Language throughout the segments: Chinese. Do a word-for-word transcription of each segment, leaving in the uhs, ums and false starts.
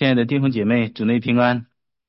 亲爱的弟兄姐妹，主内平安。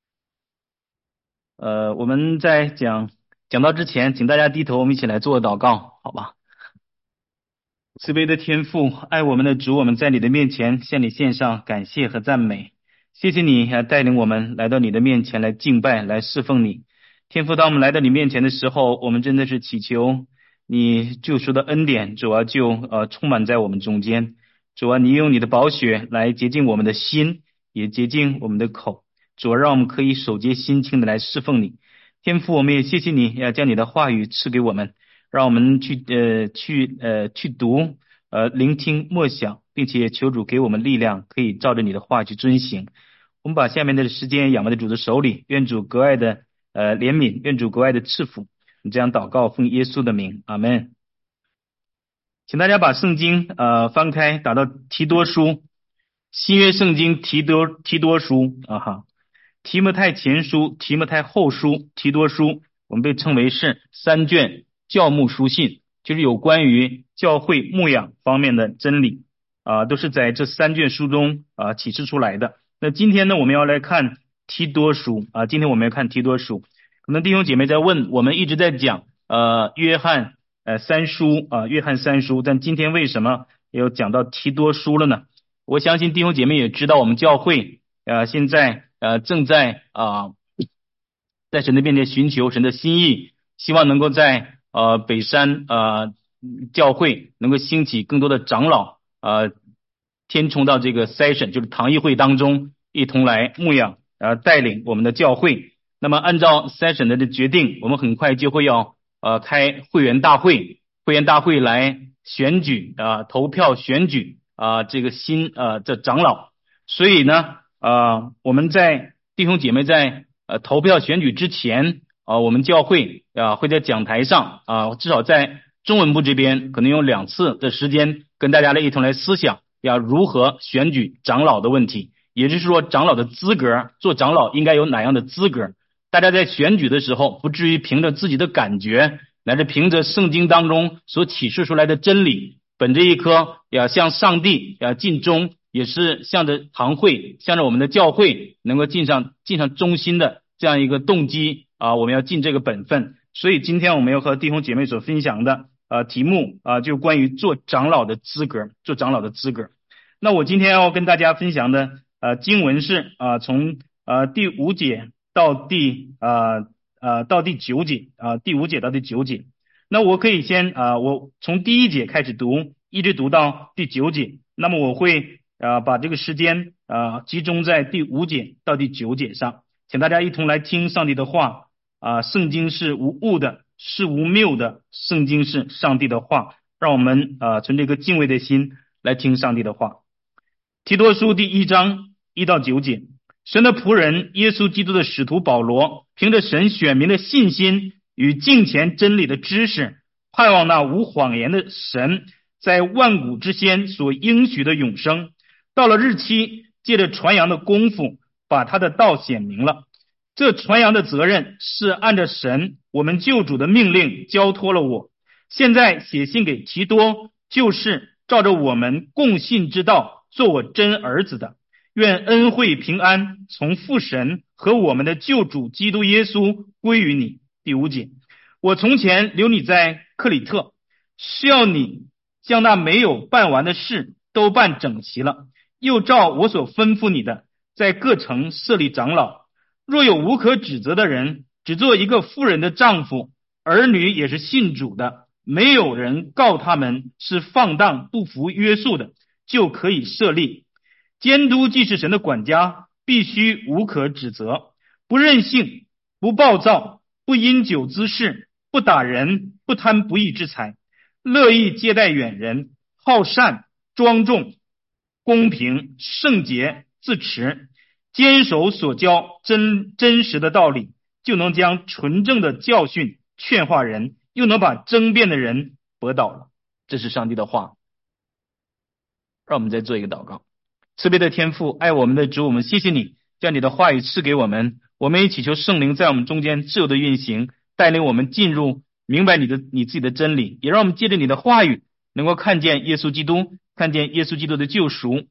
呃，我们在讲讲到之前，请大家低头，我们一起来做祷告，好吧？慈悲的天父，爱我们的主，我们在你的面前向你献上感谢和赞美。谢谢你啊，带领我们来到你的面前来敬拜，来侍奉你。天父，当我们来到你面前的时候，我们真的是祈求你救赎的恩典，主啊，就呃充满在我们中间。主啊，你用你的宝血来洁净我们的心，也洁净我们的口。主啊，让我们可以手洁心清的来侍奉你。天父，我们也谢谢你，要将你的话语赐给我们，让我们去呃去呃去读呃聆听默想，并且求主给我们力量，可以照着你的话去遵行。我们把下面的时间仰望在主的手里，愿主格外的呃怜悯，愿主格外的赐福。你这样祷告，奉耶稣的名，阿门。请大家把圣经呃翻开，打到提多书，新约圣经提多提多书啊哈，提摩太前书、提摩太后书、提多书，我们被称为是三卷教牧书信，就是有关于教会牧养方面的真理啊、呃，都是在这三卷书中啊、呃、启示出来的。那今天呢，我们要来看提多书啊、呃，今天我们要看提多书。可能弟兄姐妹在问，我们一直在讲呃约翰呃三书啊、呃，约翰三书，但今天为什么要讲到提多书了呢？我相信弟兄姐妹也知道，我们教会呃现在呃正在啊、呃、在神的面前寻求神的心意，希望能够在呃北山呃教会能够兴起更多的长老呃填充到这个 session 就是堂议会当中，一同来牧养呃带领我们的教会。那么按照 session 的决定，我们很快就会要呃开会员大会，会员大会来选举啊、呃、投票选举啊、呃、这个新呃这长老。所以呢啊、呃、我们在弟兄姐妹在呃投票选举之前啊、呃、我们教会啊、呃、会在讲台上啊、呃、至少在中文部这边可能有两次的时间跟大家来一同来思想要如何选举长老的问题，也就是说长老的资格，做长老应该有哪样的资格。大家在选举的时候不至于凭着自己的感觉，乃至凭着圣经当中所启示出来的真理，本着一颗要向上帝要尽忠，也是向着堂会向着我们的教会能够尽上尽上忠心的这样一个动机啊，我们要尽这个本分。所以今天我们要和弟兄姐妹所分享的呃题目啊，就关于做长老的资格，做长老的资格。那我今天要跟大家分享的呃经文是啊、呃、从呃第五节到第呃呃到第九节啊、呃、第五节到第九节。那我可以先啊、呃、我从第一节开始读，一直读到第九节。那么我会啊、呃、把这个时间啊、呃、集中在第五节到第九节上，请大家一同来听上帝的话啊、呃。圣经是无误的，是无谬的，圣经是上帝的话，让我们啊、呃、存这个敬畏的心来听上帝的话。提多书第一章一到九节，神的仆人耶稣基督的使徒保罗，凭着神选民的信心与敬虔真理的知识，盼望那无谎言的神在万古之先所应许的永生，到了日期，借着传扬的功夫，把他的道显明了。这传扬的责任是按着神我们救主的命令交托了我。现在写信给提多，就是照着我们共信之道做我真儿子的。愿恩惠平安从父神和我们的救主基督耶稣归于你。第五节，我从前留你在克里特，需要你将那没有办完的事都办整齐了，又照我所吩咐你的，在各城设立长老。若有无可指责的人，只做一个妇人的丈夫，儿女也是信主的，没有人告他们是放荡不服约束的，就可以设立。监督既是神的管家，必须无可指责，不任性，不暴躁，不因酒滋事，不打人，不贪不义之财，乐意接待远人，好善，庄重，公平，圣洁，自持，坚守所教真真实的道理，就能将纯正的教训劝化人，又能把争辩的人驳倒了。这是上帝的话。让我们再做一个祷告。慈悲的天父，爱我们的主，我们谢谢你将你的话语赐给我们，我们也祈求圣灵在我们中间自由的运行，带领我们进入明白你的你自己的真理，也让我们借着你的话语能够看见耶稣基督，看见耶稣基督的救赎。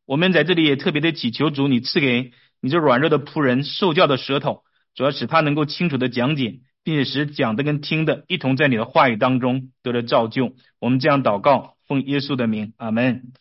我们在这里也特别的祈求主，你赐给你这软弱的仆人受教的舌头，主要使他能够清楚的讲解，并且使讲的跟听的一同在你的话语当中得了造就。我们这样祷告，奉耶稣的名，阿们。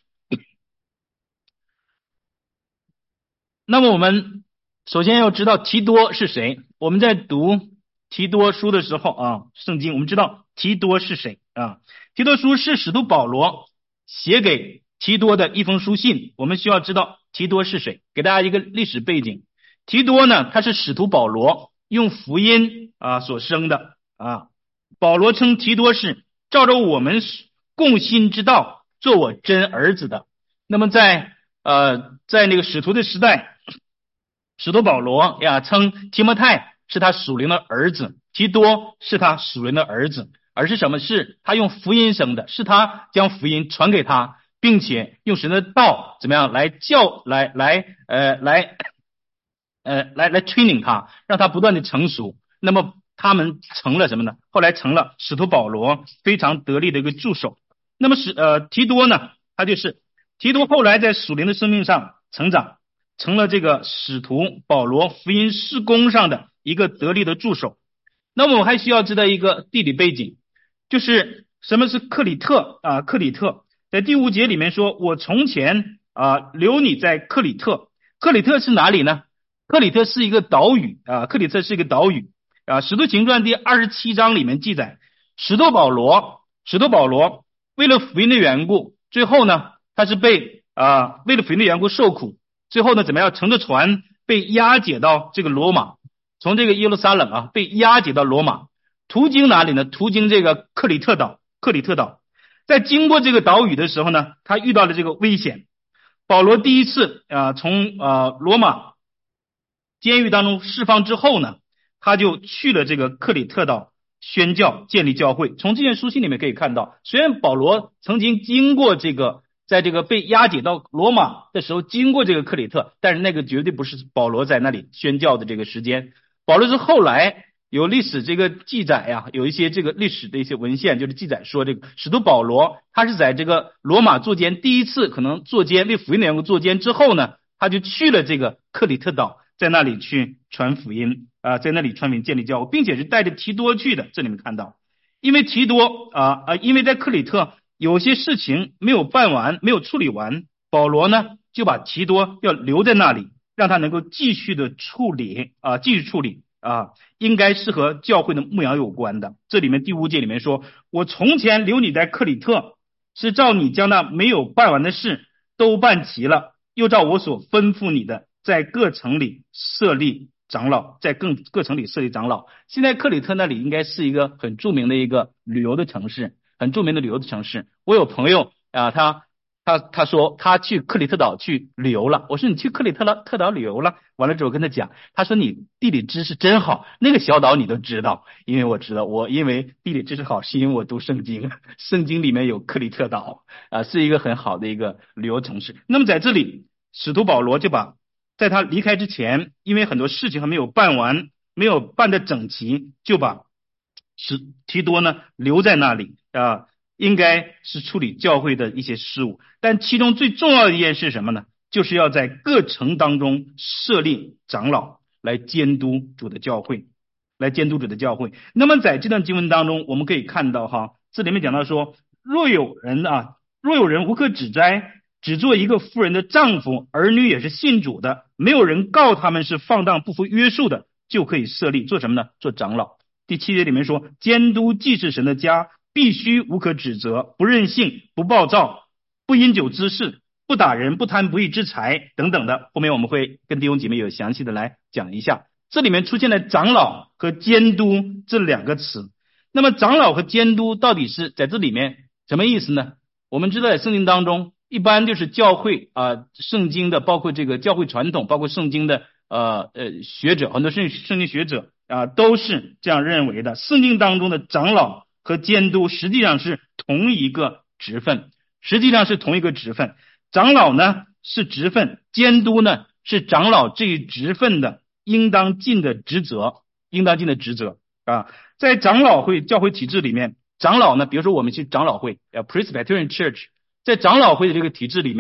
那么我们首先要知道提多是谁。我们在读提多书的时候啊，圣经我们知道提多是谁啊？提多书是使徒保罗写给提多的一封书信。我们需要知道提多是谁，给大家一个历史背景。提多呢，他是使徒保罗用福音啊所生的啊。保罗称提多是照着我们共信之道做我真儿子的。那么在呃在那个使徒的时代，使徒保罗呀称提摩太是他属灵的儿子，提多是他属灵的儿子，而是什么？是他用福音生的，是他将福音传给他，并且用神的道怎么样来教来来呃来呃来来 training 他，让他不断的成熟。那么他们成了什么呢？后来成了使徒保罗非常得力的一个助手。那么使呃提多呢，他就是提多后来在属灵的生命上成长，成了这个使徒保罗福音事工上的一个得力的助手。那么我还需要知道一个地理背景，就是什么是克里特啊？克里特在第五节里面说，我从前啊留你在克里特。克里特是哪里呢？克里特是一个岛屿啊，克里特是一个岛屿啊。使徒行传第二十七章里面记载，使徒保罗，使徒保罗为了福音的缘故，最后呢，他是被啊为了福音的缘故受苦，最后呢怎么样？乘着船被押解到这个罗马，从这个耶路撒冷啊被押解到罗马，途经哪里呢？途经这个克里特岛。克里特岛在经过这个岛屿的时候呢，他遇到了这个危险。保罗第一次啊从啊罗马监狱当中释放之后呢，他就去了这个克里特岛宣教建立教会。从这件书信里面可以看到，虽然保罗曾经经过这个在这个被押解到罗马的时候经过这个克里特，但是那个绝对不是保罗在那里宣教的这个时间。保罗是后来有历史这个记载呀、啊，有一些这个历史的一些文献就是记载说，这个使徒保罗他是在这个罗马坐监，第一次可能坐监为福音的缘故坐监之后呢，他就去了这个克里特岛，在那里去传福音啊、呃，在那里传福音建立教会，并且是带着提多去的。这里面看到，因为提多啊啊、呃，因为在克里特有些事情没有办完，没有处理完，保罗呢就把提多要留在那里，让他能够继续的处理啊、呃，继续处理啊，应该是和教会的牧养有关的。这里面第五节里面说，我从前留你在克里特，是照你将那没有办完的事都办齐了，又照我所吩咐你的，在各城里设立长老，在各各城里设立长老。现在克里特那里应该是一个很著名的一个旅游的城市，很著名的旅游的城市。我有朋友啊，他他他说他去克里特岛去旅游了。我说你去克里特了特岛旅游了？完了之后跟他讲，他说你地理知识真好，那个小岛你都知道。因为我知道，我因为地理知识好，是因为我读圣经，圣经里面有克里特岛啊，是一个很好的一个旅游城市。那么在这里，使徒保罗就把在他离开之前，因为很多事情还没有办完，没有办得整齐，就把使提多呢留在那里啊，应该是处理教会的一些事务。但其中最重要的一件事是什么呢？就是要在各城当中设立长老来监督主的教会，来监督主的教会。那么在这段经文当中，我们可以看到哈，这里面讲到说，若有人啊，若有人无可指摘，只做一个妇人的丈夫，儿女也是信主的，没有人告他们是放荡不服约束的，就可以设立做什么呢？做长老。第七节里面说，监督既是神的家，必须无可指责，不任性，不暴躁，不饮酒滋事，不打人，不贪不义之财等等的。后面我们会跟弟兄姐妹有详细的来讲一下。这里面出现了长老和监督这两个词。那么长老和监督到底是在这里面什么意思呢？我们知道在圣经当中，一般就是教会啊、呃，圣经的包括这个教会传统，包括圣经的呃呃学者，很多圣圣经学者啊、呃、都是这样认为的。圣经当中的长老和监督实际上是同一个职分，实际上是同一个职分。长老呢是职分，监督呢是长老这一职分的应当尽的职责，应当尽的职责啊。在长老会教会体制里面，长老呢，比如说我们去长老会，呃 Presbyterian Church， 在长老会的这个体制里面，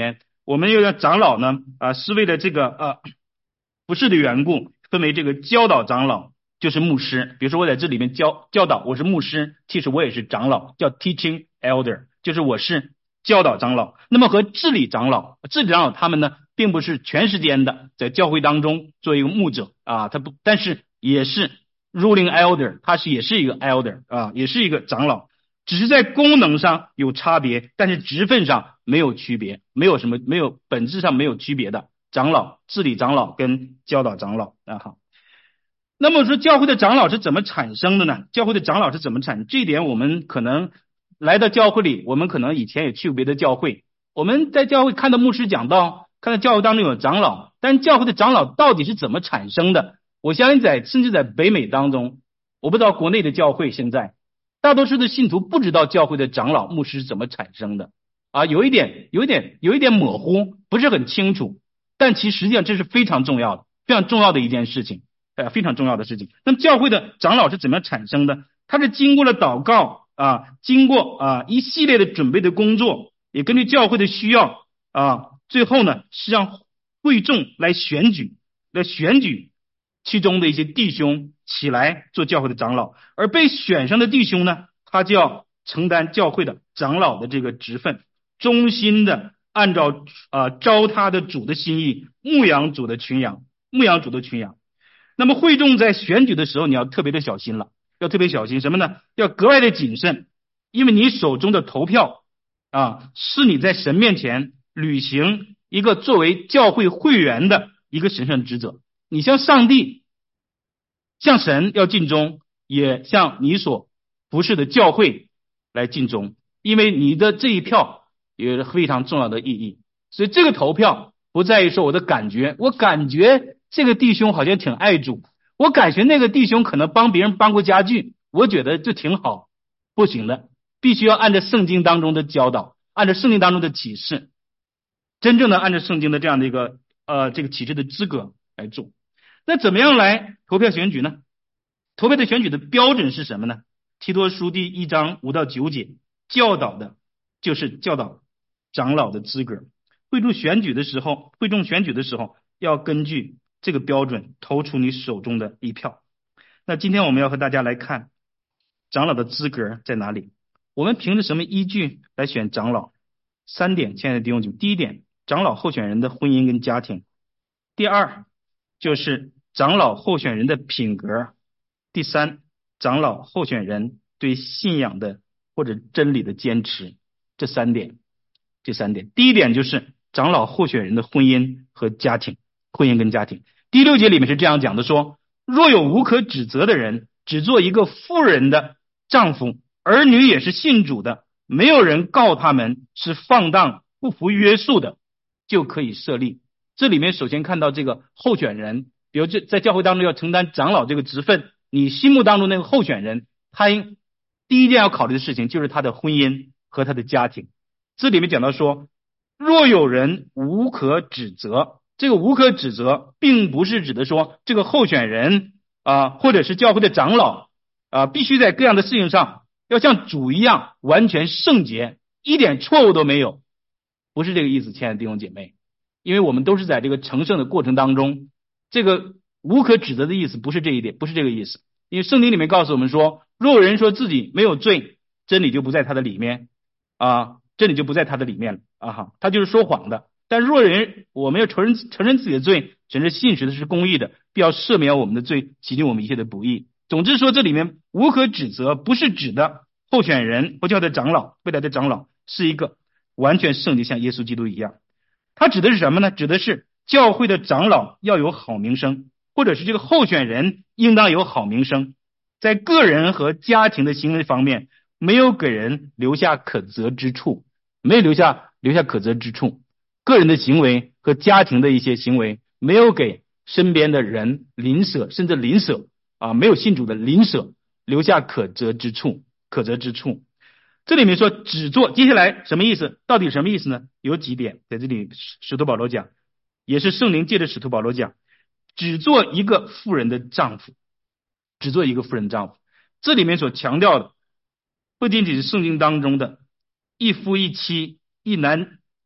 我们又让长老呢啊是为了这个呃服事的缘故，分为这个教导长老，就是牧师。比如说我在这里面教教导，我是牧师，其实我也是长老，叫 teaching elder， 就是我是教导长老。那么和治理长老，治理长老他们呢，并不是全时间的在教会当中做一个牧者啊，他不，但是也是 ruling elder， 他是也是一个 elder 啊，也是一个长老，只是在功能上有差别，但是职分上没有区别，没有什么，没有本质上没有区别的。长老、治理长老跟教导长老啊，好。那么说教会的长老是怎么产生的呢？教会的长老是怎么产生？这一点我们可能来到教会里，我们可能以前也去过别的教会，我们在教会看到牧师讲道，看到教会当中有长老，但教会的长老到底是怎么产生的？我相信在甚至在北美当中，我不知道国内的教会现在大多数的信徒不知道教会的长老牧师是怎么产生的啊，有一点有一点有一点模糊，不是很清楚，但其实际上这是非常重要的，非常重要的一件事情，呃，非常重要的事情。那么教会的长老是怎么样产生的？他是经过了祷告啊，经过啊一系列的准备的工作，也根据教会的需要啊，最后呢是让会众来选举，来选举其中的一些弟兄起来做教会的长老，而被选上的弟兄呢，他就要承担教会的长老的这个职分，忠心的按照啊、呃、招他的主的心意，牧养主的群羊，牧养主的群羊。那么会众在选举的时候，你要特别的小心了，要特别小心什么呢？要格外的谨慎，因为你手中的投票啊，是你在神面前履行一个作为教会会员的一个神圣职责。你向上帝、向神要尽忠，也向你所服侍的教会来尽忠，因为你的这一票有非常重要的意义。所以这个投票不在于说我的感觉，我感觉这个弟兄好像挺爱主，我感觉那个弟兄可能帮别人搬过家具，我觉得就挺好，不行的，必须要按照圣经当中的教导，按照圣经当中的启示，真正的按照圣经的这样的一个呃这个启示的资格来做。那怎么样来投票选举呢？投票的选举的标准是什么呢？提多书第一章五到九节教导的就是教导长老的资格。会众选举的时候，会众选举的时候要根据这个标准投出你手中的一票。那今天我们要和大家来看长老的资格在哪里？我们凭着什么依据来选长老？三点，亲爱的弟兄姐妹。第一点，长老候选人的婚姻跟家庭。第二，就是长老候选人的品格。第三，长老候选人对信仰的或者真理的坚持。这三点，这三点。第一点就是长老候选人的婚姻和家庭，婚姻跟家庭。第六节里面是这样讲的，说若有无可指责的人，只做一个妇人的丈夫，儿女也是信主的，没有人告他们是放荡不服约束的，就可以设立。这里面首先看到这个候选人，比如这在教会当中要承担长老这个职分，你心目当中那个候选人，他第一件要考虑的事情就是他的婚姻和他的家庭。这里面讲到说，若有人无可指责，这个无可指责并不是指的说这个候选人啊，或者是教会的长老啊，必须在各样的事情上要像主一样完全圣洁，一点错误都没有，不是这个意思，亲爱的弟兄姐妹。因为我们都是在这个成圣的过程当中，这个无可指责的意思不是这一点，不是这个意思。因为圣经里面告诉我们说，若有人说自己没有罪，真理就不在他的里面啊，真理就不在他的里面了啊哈，他就是说谎的。但若人我们要承认承认自己的罪，神是信实的，是公义的，必要赦免我们的罪，洗净我们一切的不义。总之说，这里面无可指责不是指的候选人或叫的长老，未来的长老是一个完全圣洁，像耶稣基督一样。他指的是什么呢？指的是教会的长老要有好名声，或者是这个候选人应当有好名声，在个人和家庭的行为方面没有给人留下可责之处，没有留下留下可责之处，个人的行为和家庭的一些行为没有给身边的人邻舍甚至邻舍啊，没有信主的邻舍留下可责之处，可责之处。这里面说只做，接下来什么意思？到底什么意思呢？有几点在这里使徒保罗讲，也是圣灵借着使徒保罗讲，只做一个妇人的丈夫，只做一个妇人的丈夫。这里面所强调的不仅仅是圣经当中的一夫一妻、一男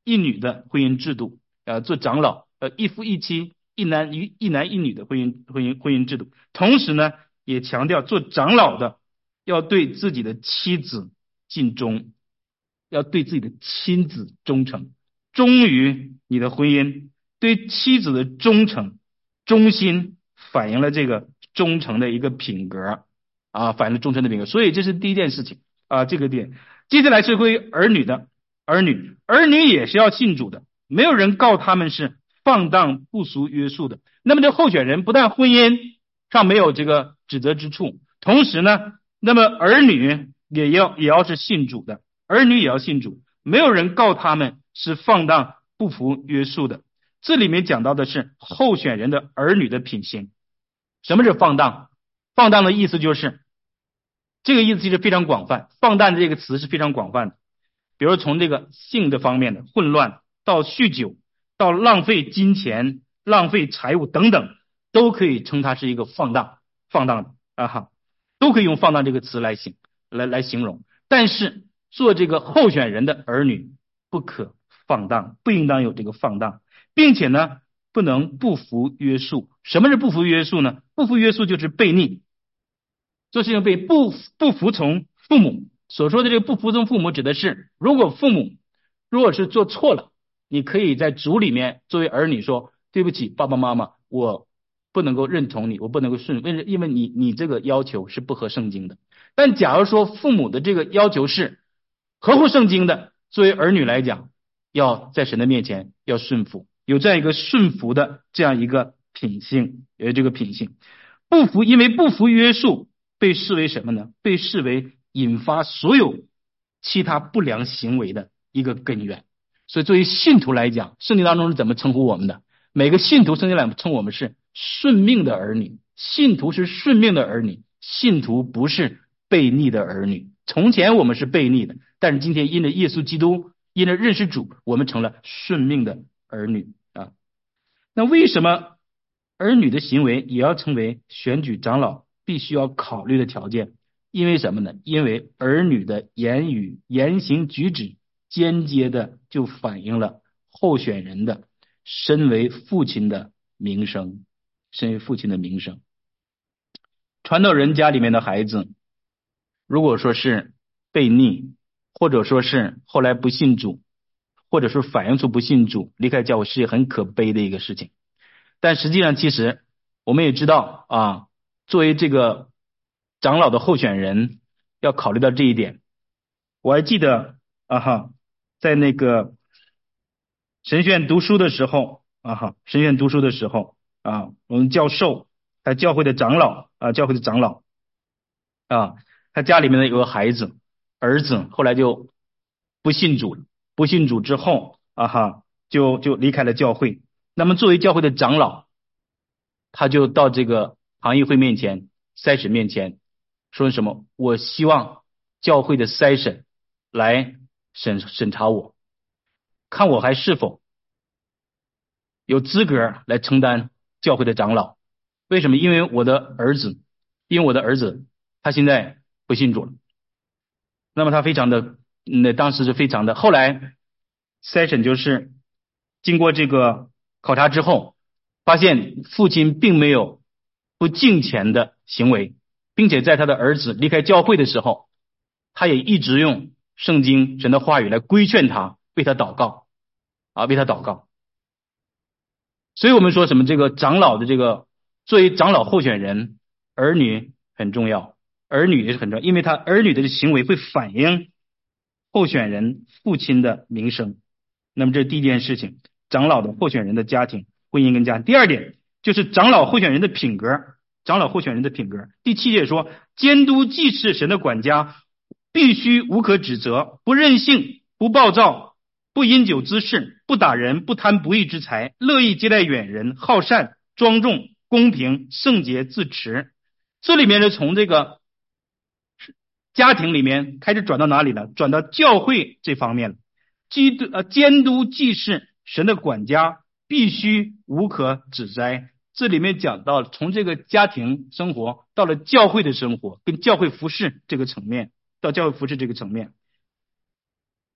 一女的婚姻制度，呃，做长老，呃，一夫一妻，一男一一男一女的婚姻婚姻婚姻制度。同时呢，也强调做长老的要对自己的妻子尽忠，要对自己的亲子忠诚，忠于你的婚姻。对妻子的忠诚、忠心，反映了这个忠诚的一个品格啊，反映了忠诚的品格。所以这是第一件事情啊，这个点。接下来是归儿女的，儿女，儿女也是要信主的，没有人告他们是放荡不俗约束的。那么这候选人不但婚姻上没有这个指责之处，同时呢，那么儿女也要也要是信主的，儿女也要信主，没有人告他们是放荡不服约束的。这里面讲到的是候选人的儿女的品行。什么是放荡？放荡的意思就是这个意思其实非常广泛，放荡的这个词是非常广泛的。比如从这个性的方面的混乱，到酗酒，到浪费金钱、浪费财物等等，都可以称它是一个放荡、放荡的啊哈，都可以用放荡这个词来形来来形容。但是做这个候选人的儿女不可放荡，不应当有这个放荡，并且呢，不能不服约束。什么是不服约束呢？不服约束就是悖逆，做事情被不不服从父母。所说的这个不服从父母，指的是如果父母如果是做错了，你可以在主里面作为儿女说，对不起，爸爸妈妈，我不能够认同你，我不能够顺，因为因为你你这个要求是不合圣经的。但假如说父母的这个要求是合乎圣经的，作为儿女来讲，要在神的面前要顺服，有这样一个顺服的这样一个品性，有这个品性。不服，因为不服约束被视为什么呢？被视为引发所有其他不良行为的一个根源。所以作为信徒来讲，圣经当中是怎么称呼我们的？每个信徒圣经来称我们是顺命的儿女，信徒是顺命的儿女，信徒不是悖逆的儿女。从前我们是悖逆的，但是今天因着耶稣基督，因着认识主，我们成了顺命的儿女啊。那为什么儿女的行为也要成为选举长老必须要考虑的条件？因为什么呢？因为儿女的言语、言行举止间接的就反映了候选人的身为父亲的名声，身为父亲的名声。传道人家里面的孩子，如果说是悖逆，或者说是后来不信主，或者说反映出不信主，离开教会，是很可悲的一个事情。但实际上，其实我们也知道啊，作为这个长老的候选人，要考虑到这一点。我还记得啊哈，在那个神学院读书的时候啊哈，神学院读书的时候啊，我们教授还教会的长老啊，教会的长老啊，他家里面呢有个孩子，儿子后来就不信主，不信主之后啊哈，就就离开了教会。那么作为教会的长老，他就到这个行议会面前、筛审面前说什么？我希望教会的筛审来审审查我，看我还是否有资格来承担教会的长老。为什么？因为我的儿子，因为我的儿子他现在不信主了。那么他非常的，那当时是非常的。后来筛审就是经过这个考察之后，发现父亲并没有不敬虔的行为，并且在他的儿子离开教会的时候，他也一直用圣经神的话语来规劝他，为他祷告啊，为他祷告。所以我们说什么？这个长老的这个作为长老候选人，儿女很重要，儿女也是很重要，因为他儿女的行为会反映候选人父亲的名声。那么这是第一件事情，长老的候选人的家庭、婚姻跟家庭。第二点就是长老候选人的品格，长老候选人的品格。第七节说，监督祭祀神的管家必须无可指责，不任性，不暴躁，不饮酒滋事，不打人，不贪不义之财，乐意接待远人，好善，庄重，公平，圣洁，自持。这里面是从这个家庭里面开始转到哪里了？转到教会这方面了。基督呃监督祭祀神的管家必须无可指摘。这里面讲到从这个家庭生活到了教会的生活，跟教会服侍这个层面，到教会服侍这个层面。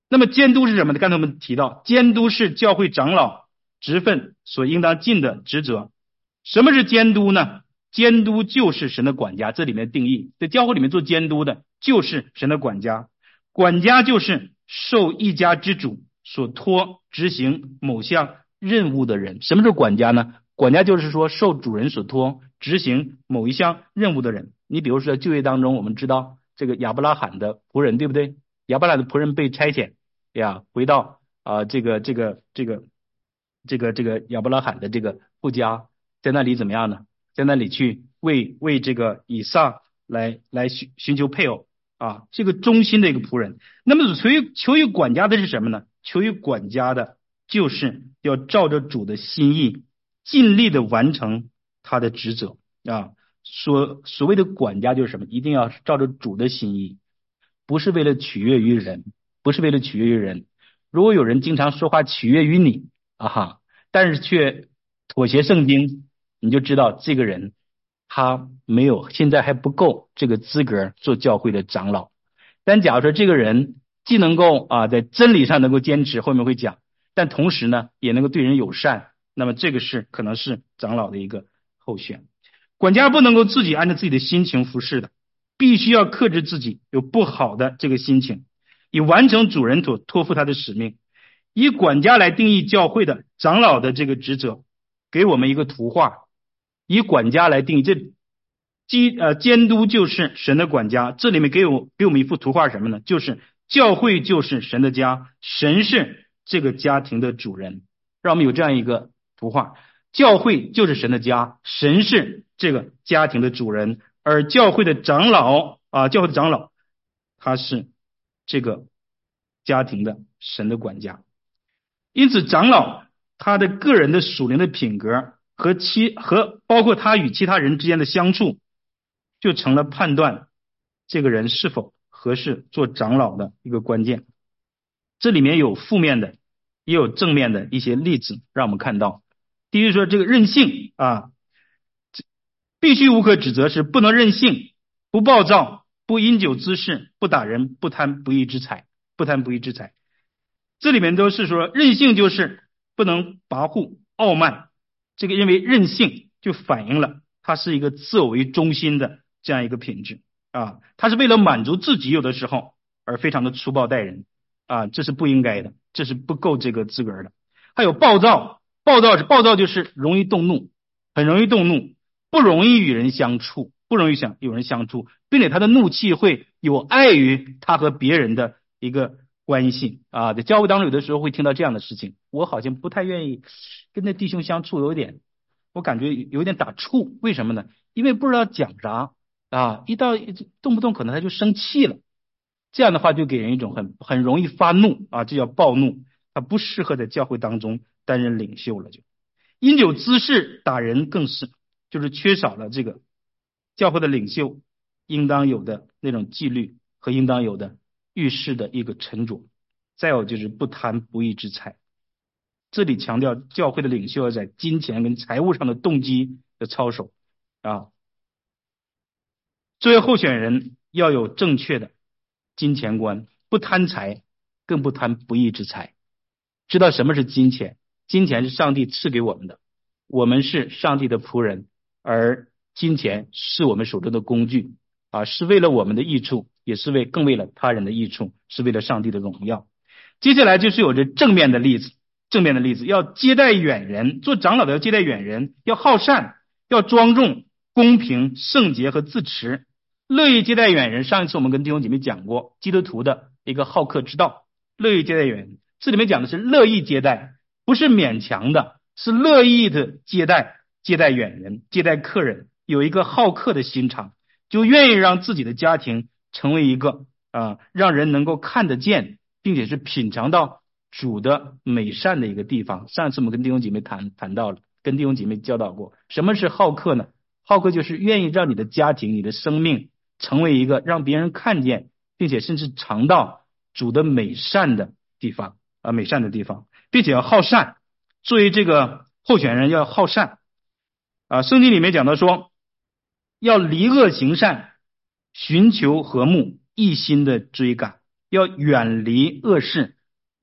那么监督是什么呢？刚才我们提到，监督是教会长老职分所应当尽的职责。什么是监督呢？监督就是神的管家，这里面的定义，在教会里面做监督的就是神的管家。管家就是受一家之主所托执行某项任务的人。什么是管家呢？管家就是说受主人所托执行某一项任务的人。你比如说在就业当中，我们知道这个亚伯拉罕的仆人，对不对？亚伯拉罕的仆人被差遣呀，回到啊、呃、这个这个这个这个这个亚伯拉罕的这个父家，在那里怎么样呢？在那里去为为这个以撒来来寻寻求配偶啊，这个忠心的一个仆人。那么求于求于管家的是什么呢？求于管家的就是要照着主的心意，尽力的完成他的职责啊。所所谓的管家就是什么？一定要照着主的心意，不是为了取悦于人，不是为了取悦于人。如果有人经常说话取悦于你啊哈，但是却妥协圣经，你就知道这个人他没有，现在还不够这个资格做教会的长老。但假如说这个人既能够啊在真理上能够坚持，后面会讲，但同时呢也能够对人友善，那么这个是可能是长老的一个候选。管家不能够自己按照自己的心情服侍的，必须要克制自己有不好的这个心情，以完成主人所托付他的使命。以管家来定义教会的长老的这个职责，给我们一个图画。以管家来定义，这监呃监督就是神的管家。这里面给我给我们一幅图画什么呢？就是教会就是神的家，神是这个家庭的主人。让我们有这样一个图画，教会就是神的家，神是这个家庭的主人，而教会的长老啊，教会的长老他是这个家庭的神的管家。因此长老他的个人的属灵的品格和其和包括他与其他人之间的相处，就成了判断这个人是否合适做长老的一个关键。这里面有负面的也有正面的一些例子让我们看到。第一说这个任性啊，必须无可指责是不能任性，不暴躁，不因酒滋事，不打人，不贪不义之财，不贪不义之财。这里面都是说任性就是不能跋扈傲慢，这个因为任性就反映了他是一个自我为中心的这样一个品质啊，他是为了满足自己有的时候而非常的粗暴待人啊，这是不应该的，这是不够这个资格的。还有暴躁，暴躁是暴躁就是容易动怒，很容易动怒，不容易与人相处，不容易想有人相处，并且他的怒气会有碍于他和别人的一个关系啊。在教会当中有的时候会听到这样的事情，我好像不太愿意跟那弟兄相处，有点我感觉有点打怵。为什么呢？因为不知道讲啥啊，一到动不动可能他就生气了，这样的话就给人一种很很容易发怒啊，这叫暴怒，他不适合在教会当中担任领袖了。就因酒滋事打人更是，就是缺少了这个教会的领袖应当有的那种纪律和应当有的遇事的一个沉着。再有就是不贪不义之财，这里强调教会的领袖要在金钱跟财务上的动机的操守啊。作为候选人要有正确的金钱观，不贪财，更不贪不义之财。知道什么是金钱？金钱是上帝赐给我们的，我们是上帝的仆人，而金钱是我们手中的工具啊，是为了我们的益处，也是为更为了他人的益处，是为了上帝的荣耀。接下来就是有着正面的例子，正面的例子要接待远人，做长老的要接待远人，要好善，要庄重、公平、圣洁和自持，乐意接待远人。上一次我们跟弟兄姐妹讲过基督徒的一个好客之道，乐意接待远人。这里面讲的是乐意接待，不是勉强的，是乐意的接待，接待远人，接待客人，有一个好客的心肠，就愿意让自己的家庭成为一个啊，让人能够看得见并且是品尝到主的美善的一个地方。上次我们跟弟兄姐妹谈谈到了，跟弟兄姐妹教导过，什么是好客呢？好客就是愿意让你的家庭、你的生命成为一个让别人看见并且甚至尝到主的美善的地方啊，美善的地方，并且要好善。作为这个候选人要好善啊，圣经里面讲到说，要离恶行善，寻求和睦，一心的追赶，要远离恶事，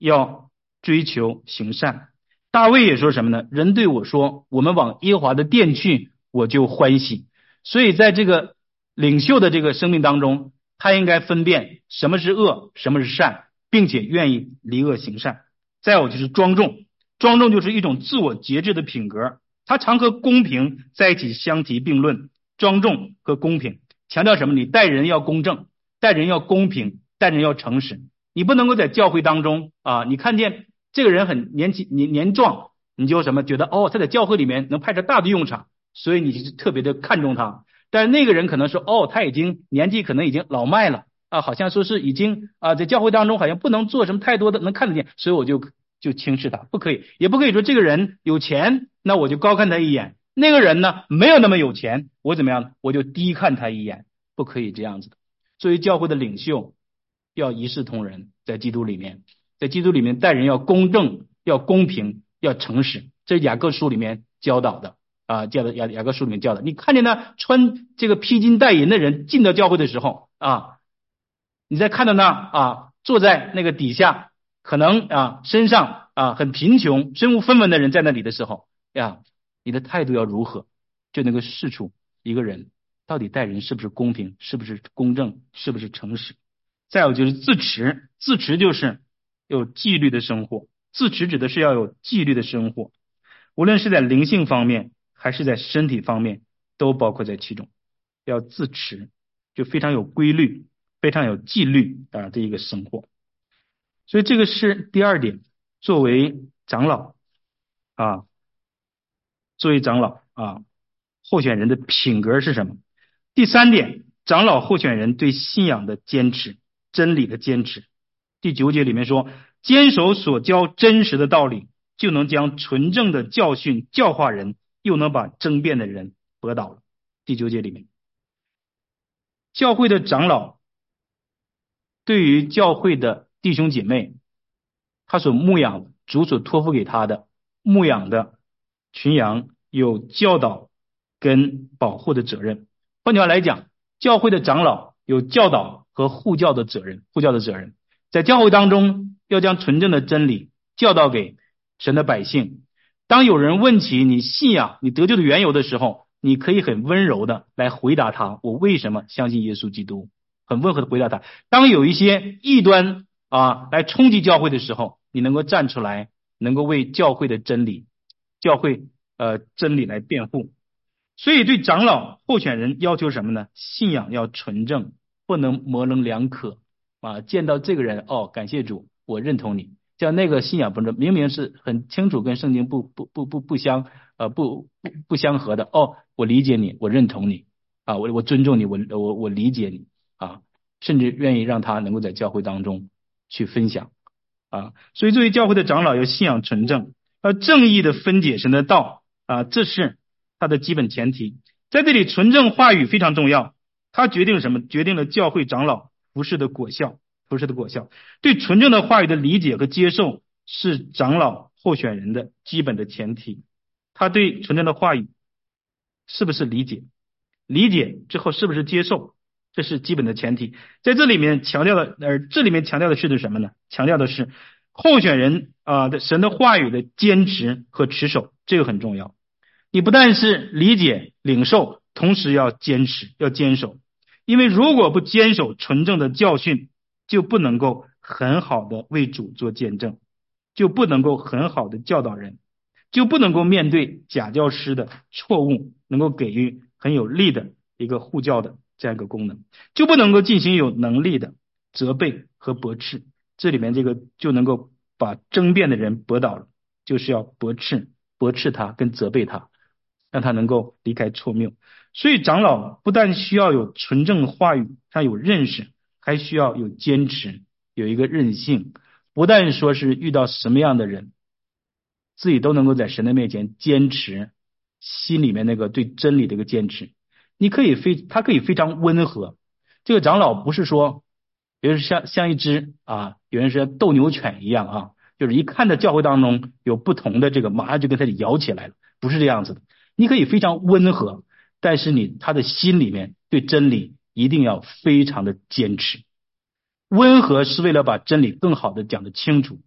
要追求行善。大卫也说什么呢？人对我说，我们往耶和华的殿去，我就欢喜。所以在这个领袖的这个生命当中，他应该分辨什么是恶，什么是善，并且愿意离恶行善。再有就是庄重，庄重就是一种自我节制的品格，它常和公平在一起相提并论。庄重和公平强调什么？你待人要公正，待人要公平，待人要诚实。你不能够在教会当中啊，你看见这个人很年轻年年壮，你就什么觉得哦，他在教会里面能派上大的用场，所以你就特别的看重他。但是那个人可能说哦，他已经年纪可能已经老迈了啊，好像说是已经啊，在教会当中好像不能做什么太多的能看得见，所以我就就轻视他，不可以，也不可以说这个人有钱，那我就高看他一眼。那个人呢，没有那么有钱，我怎么样？我就低看他一眼，不可以这样子的。作为教会的领袖，要一视同仁，在基督里面，在基督里面待人要公正，要公平，要诚实，这是雅各书里面教导的啊，教的雅雅各书里面教的。你看见他穿这个披金戴银的人进到教会的时候啊，你再看到那啊，坐在那个底下，可能啊身上啊很贫穷、身无分文的人在那里的时候呀。你的态度要如何，就能够试出一个人到底待人是不是公平，是不是公正，是不是诚实。再有就是自持，自持就是有纪律的生活，自持指的是要有纪律的生活，无论是在灵性方面还是在身体方面都包括在其中。要自持，就非常有规律，非常有纪律啊这一个生活。所以这个是第二点，作为长老啊作为长老啊，候选人的品格是什么？第三点，长老候选人对信仰的坚持，真理的坚持。第九节里面说，坚守所教真实的道理，就能将纯正的教训教化人，又能把争辩的人驳倒了。第九节里面，教会的长老对于教会的弟兄姐妹，他所牧养主所托付给他的牧养的群羊有教导跟保护的责任。换句话来讲，教会的长老有教导和护教的责任，护教的责任，在教会当中要将纯正的真理教导给神的百姓。当有人问起你信仰你得救的缘由的时候，你可以很温柔的来回答他，我为什么相信耶稣基督，很温和的回答他。当有一些异端啊来冲击教会的时候，你能够站出来，能够为教会的真理教会呃真理来辩护。所以对长老候选人要求什么呢？信仰要纯正，不能模棱两可啊！见到这个人哦，感谢主，我认同你。像那个信仰不正，明明是很清楚跟圣经不不不不不相呃不不不相合的哦，我理解你，我认同你啊，我我尊重你，我我我理解你啊，甚至愿意让他能够在教会当中去分享啊。所以作为教会的长老，要信仰纯正，要正义的分解神的道啊，这是它的基本前提。在这里，纯正话语非常重要，它决定了什么？决定了教会长老服事的果效。服事的果效，对纯正的话语的理解和接受是长老候选人的基本的前提。他对纯正的话语是不是理解？理解之后是不是接受？这是基本的前提。在这里面强调的，呃，这里面强调的是什么呢？强调的是候选人啊的神的话语的坚持和持守，这个很重要。你不但是理解领受，同时要坚持，要坚守。因为如果不坚守纯正的教训，就不能够很好的为主做见证，就不能够很好的教导人，就不能够面对假教师的错误，能够给予很有力的一个护教的这样一个功能，就不能够进行有能力的责备和驳斥。这里面这个就能够把争辩的人驳倒了，就是要驳斥驳斥他跟责备他，让他能够离开错谬。所以长老不但需要有纯正的话语，他有认识，还需要有坚持，有一个韧性。不但说是遇到什么样的人，自己都能够在神的面前坚持心里面那个对真理的一个坚持。你可以非他可以非常温和。这个长老不是说，比如像像一只啊，有人说斗牛犬一样啊，就是一看到教会当中有不同的这个，马上就跟他摇起来了，不是这样子的。你可以非常温和，但是你他的心里面对真理一定要非常的坚持。温和是为了把真理更好的讲得清楚，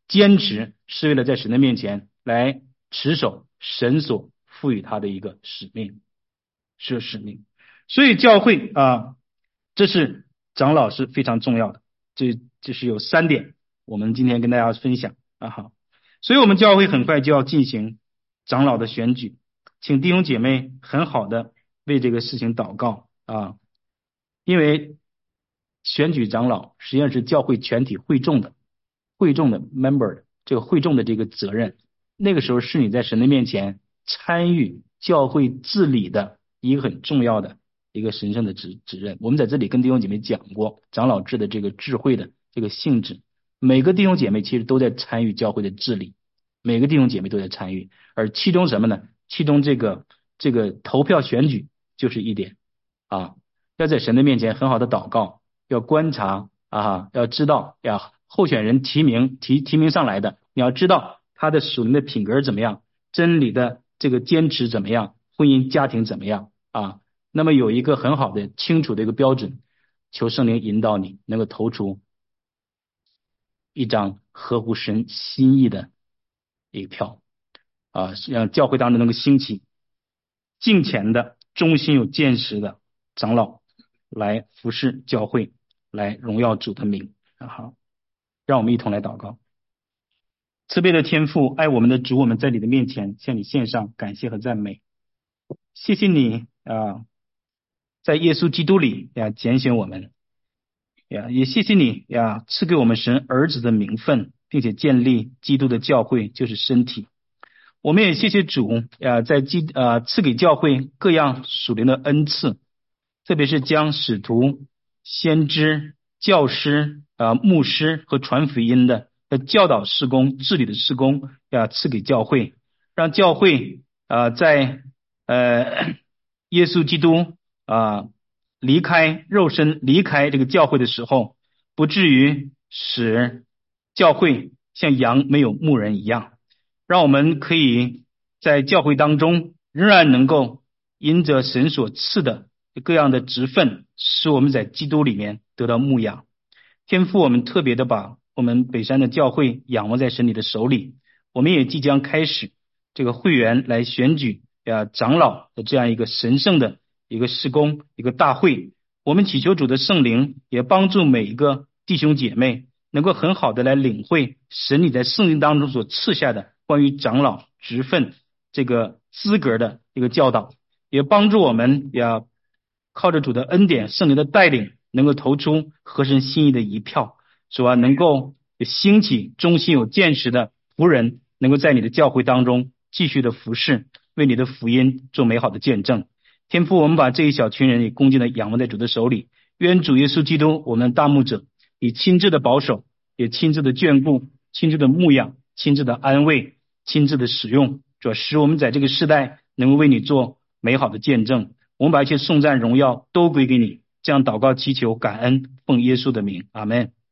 坚持是为了在神的面前来持守神所赋予他的一个使命，是使命。所以教会啊，这是长老是非常重要的。这这是有三点，我们今天跟大家分享啊。好，所以我们教会很快就要进行长老的选举，请弟兄姐妹很好的为这个事情祷告啊，因为选举长老实际上是教会全体会众的会众的 member 这个会众的这个责任。那个时候是你在神的面前参与教会治理的一个很重要的一个神圣的职责任。我们在这里跟弟兄姐妹讲过长老制的这个智慧的这个性质，每个弟兄姐妹其实都在参与教会的治理，每个弟兄姐妹都在参与，而其中什么呢？其中这个这个投票选举就是一点啊，要在神的面前很好的祷告，要观察啊，要知道呀，候选人提名提提名上来的，你要知道他的属灵的品格怎么样，真理的这个坚持怎么样，婚姻家庭怎么样啊？那么有一个很好的清楚的一个标准，求圣灵引导你能够投出一张合乎神心意的一个票啊，让教会当中能够兴起敬虔的忠心有见识的长老来服侍教会，来荣耀主的名。好，让我们一同来祷告。慈悲的天父，爱我们的主，我们在你的面前向你献上感谢和赞美。谢谢你啊，在耶稣基督里呀拣选我们呀，也谢谢你呀赐给我们神儿子的名分，并且建立基督的教会，就是身体。我们也谢谢主呀，在基呃赐给教会各样属灵的恩赐，特别是将使徒、先知、教师、呃牧师和传福音的教导事工、治理的事工要赐给教会，让教会啊、呃、在呃耶稣基督啊、呃、离开肉身、离开这个教会的时候，不至于使教会像羊没有牧人一样，让我们可以在教会当中仍然能够因着神所赐的各样的职分，使我们在基督里面得到牧养。天父，我们特别的把我们北山的教会仰望在神你的手里，我们也即将开始这个会员来选举啊长老的这样一个神圣的一个事工一个大会。我们祈求主的圣灵也帮助每一个弟兄姐妹能够很好的来领会神你在圣经当中所赐下的关于长老职分这个资格的一个教导，也帮助我们也靠着主的恩典圣灵的带领，能够投出合神心意的一票，主啊，能够兴起忠心有见识的仆人，能够在你的教会当中继续的服侍，为你的福音做美好的见证。天父，我们把这一小群人也恭敬的仰望在主的手里，愿主耶稣基督我们的大牧者以亲自的保守，也亲自的眷顾，亲自的牧养，亲自的安慰，亲自的使用，主使我们在这个时代能够为你做美好的见证。我们把一切颂赞荣耀都归给你，这样祷告祈求感恩，奉耶稣的名，阿们。